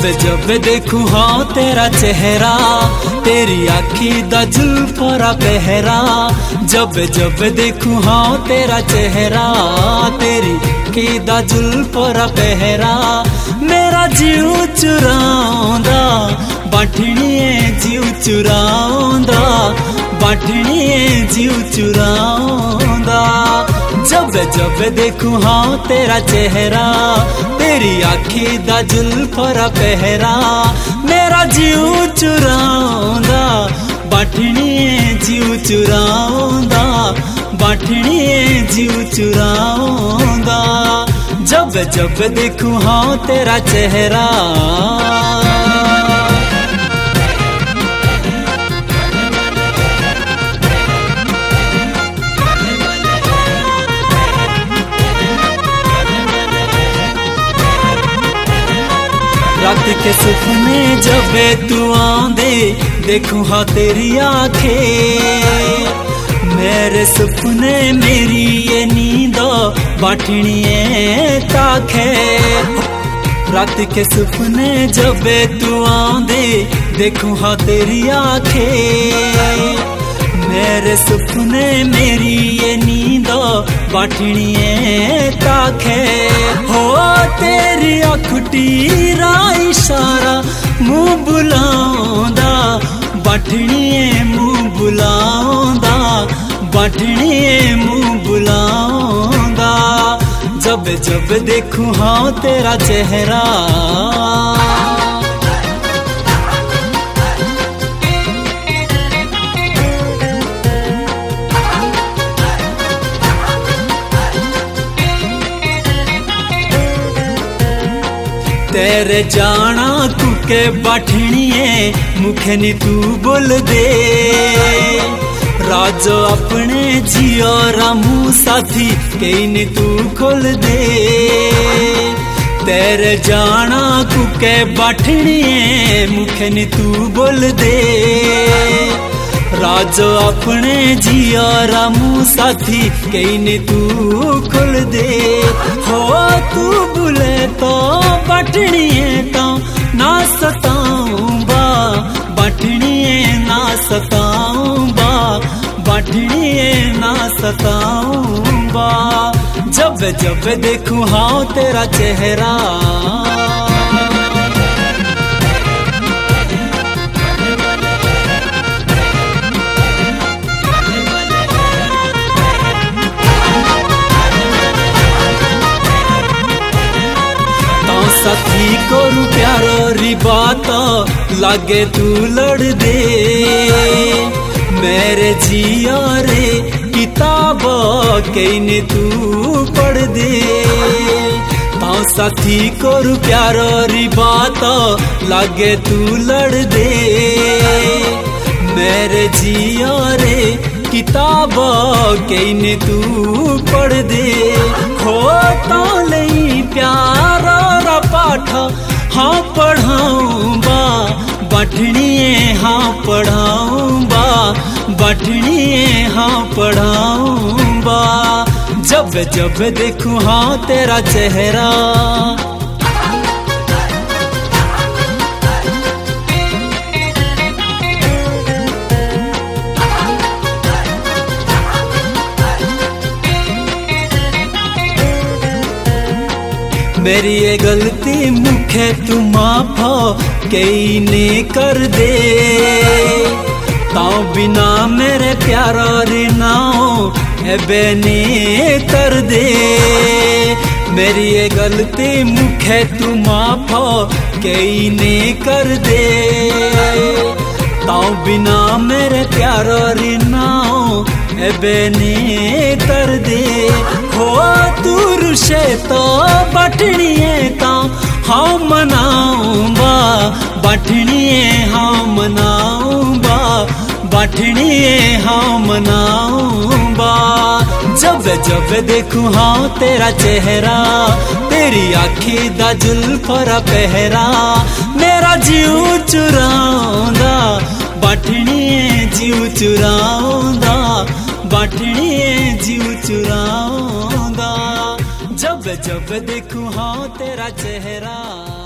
जब देखूं हाँ तेरा चेहरा, तेरी आँखी दा जुल्फोरा पहरा। जब देखूं हाँ तेरा चेहरा, तेरी आँखी दा जुल्फोरा पहरा। मेरा जीव चुरांदा बाठणिए जीव चुरांदा, बाठणिए जीव चुरांदा। जब देखूं हाँ तेरा चेहरा, तेरी आँखी दा जुल्फोरा पहरा। मेरा जीव चुरांदा बाठणिए जीव चुरांदा, बाठणिए जीव चुरांदा। जब देखूं हाँ तेरा चेहरा। रात के सपने जब तू आंदे, देखूं हाँ तेरी आँखें। मेरे सपने मेरी ये नींद बाठणिए ताखे। रात के सपने जब तू आंदे, देखूं हाँ तेरी आँखें। मेरे सपने मेरी ये नींद बाठणिए ताखे। हो तेरी अखुटी रा इशारा मुँह बुलांदा, बाठणिए मुँह बुलांदा, बाठणिए मुँह बुलांदा। जब देखूं हाँ तेरा चेहरा। तेरे जाना तू के बाठणिए, मुखे नी तू बोल दे। राज अपने जियो रामू साथी, कहीं ने तू खोल दे। तेरे जाना तू के बाठणिए, मुखे नी तू बोल दे। राज अपने जियो रामू साथी, कहीं ने तू खोल दे। हो तू बुले तो बाठणिए तो ना सताऊं बा, बाठणिए ना सताऊं बा, बाठणिए ना सताऊं बा। जब देखूं हाँ तेरा चेहरा। साथी को प्यारो री बात लागे तू लड़ दे। मेरे जिया रे किताब कहीं ने तू पढ़ दे। ताऊ साथी को प्यारो री बात लागे तू लड़ दे। मेरे जिया रे किताब कहीं ने तू पढ़ दे। हो तो लई प्यार पाठ हाँ पढ़ाऊं बा, बाठणिए हाँ पढ़ाऊं बा, बाठणिए हाँ पढ़ाऊं बा। जब देखूं हाँ तेरा चेहरा। मेरी ये गलती मुखे तू माफ कहीं ने कर दे। ताऊ बिना मेरे प्यारा रे नाओ बेने कर दे। मेरी ये गलती मुखे तू माफ कहीं ने कर दे। ताऊ बिना मेरे प्यारा रे नाओ बेने कर दे। हो तू रुशे तो बाठणिए तो हाँ मनाऊं बा, बाठणिए हाँ मनाऊं बा, बाठणिए हाँ मनाऊं बा। जब देखूं हाँ तेरा चेहरा, तेरी आँखी दा जुल्फोरा पहरा। मेरा जीव चुरांदा बाठणिए जीव चुरांदा, बाठणिए जीव चुरांदा। जब देखूं हाँ तेरा चेहरा।